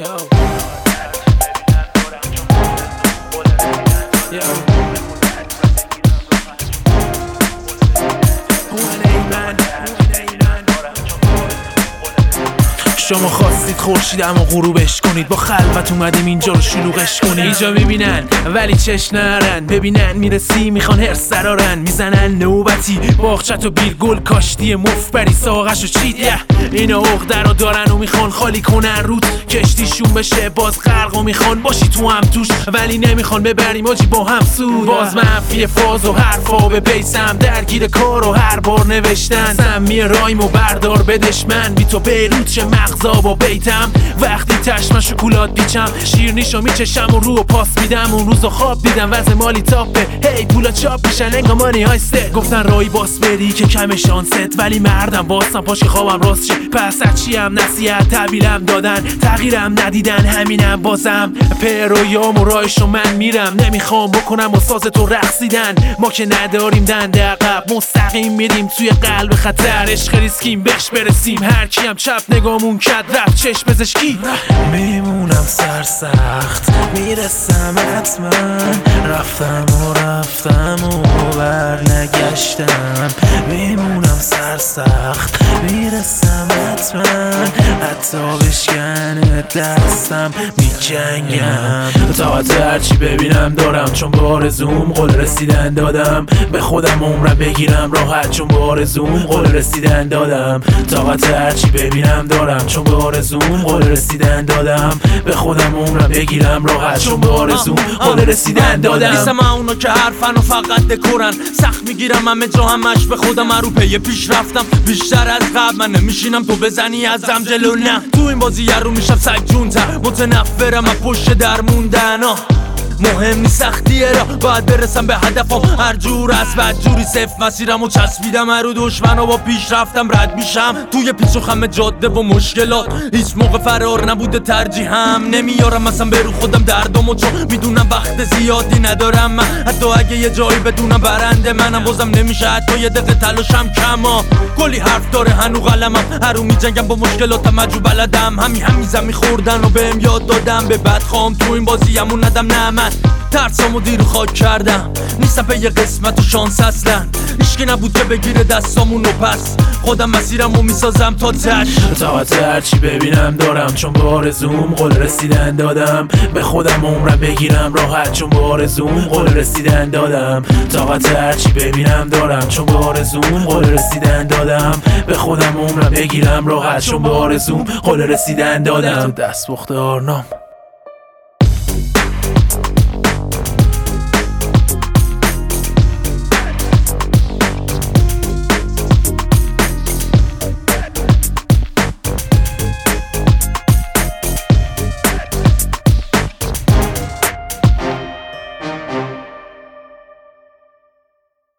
شما خواستید خورشیدم و غروبش کنید، با خلوت اومدیم اینجا رو شلوغش کنید. اینجا میبینن ولی چش نرن، ببینن میرسی میخوان هرس درارن، میزنن نوبتی باغچت و بیر گل کاشتی مفبری ساقش و چیده. اینا عقده رو دارن و میخوان خالی کنن رود کشتیشون بشه باز غرق و میخوان باشی تو هم توش، ولی نمیخوان ببریم آجی با هم سود. باز منفی فاز و حرفا به بیسم درگیر کار و هر بار نوشتن سمی رایم و بردار بدش من بی تو بیروت چه مغزا با بیتم. وقتی تشمن شکولات بیچم شیرنیشو میچشم و رو پاس میدم. اون روزو خواب دیدم وضع مالی تاپه، هی پولا چاپ میشن انگا مانی هایسته. گفتن رای باس بری که کم شانست، ولی مردم باستم پاش که خوابم راست شه. پس هرچی هم نصیحت تحویلم دادن تغییرم ندیدن همینم بازم پرویام و رایشو من میرم. نمیخوام بکنم و ساز تو رقصیدن، ما که نداریم دنده عقب مستقیم میریم توی قلب خطر. عشق ریسکیم بهش برسیم هر کیم چپ نگامون کد رفت چشم پزشکی. میمونم سرسخت میرسم حتما، رفتم و برنگشتم. میمونم سرسخت میرسم حتما، حتی بشکنه دستم میجنگم. طاقت هرچی ببینم دارم چون به آرزوم قول رسیدن دادم. به خودم عمرم بگیرم راحت چون به آرزوم قول رسیدن دادم. طاقت هرچی ببینم دارم چون به آرزوم قول رسیدن دادم. به خودم عمرم بگیرم راحت چون به آرزوم قول رسیدن دادم. نیستم اونا که حرفن و فقط دکورن، سخت میگیرم همه جا همش به خودم رو پی پیش رفتم بیشتر از قبل. من نمیشینم تو بزنی ازم جلو، نه تو این بازی رو میشم سگجونتر. متنفرم از پشت در موندن، مهم نیست سختیه را باید برسم به هدفم. هر جور از بدجوری صفر مسیرم و چسبیدم رو دشمن و با پیش رفتم رد میشم توی پیچ و خم جاده و مشکلات. هیچ موقع فرار نبوده ترجیحم، نمیارم مثلا به رو خودم دردمو چون میدونم وقت زیادی ندارم. من حتی اگه یه جایی بدونم برنده منم بازم نمیشه حتی یه دقیقه تلاشم کما. کلی حرف داره هنو قلمم، هرو میجنگم با مشکلاتم عجو بلدم. همین زمین خوردن و بهم یاد دادم به بد خوام تو این بازیمون ندم. نه من ترسامو دیر خاک کردم، نیستم به یه قسمت و شانس اصلا. هیچکی نبود که بگیره دستامونو پس خودم مسیرمو میسازم تا تش. طاقت هرچی ببینم دارم چون به آرزوم قول رسیدن دادم. به خودم عمرم بگیرم راحت چون به آرزوم قول رسیدن دادم. طاقت هرچی ببینم دارم چون به آرزوم قول رسیدن دادم. به خودم عمرم بگیرم راحت چون به آرزوم قول رسیدن دادم. دست بخت آرنام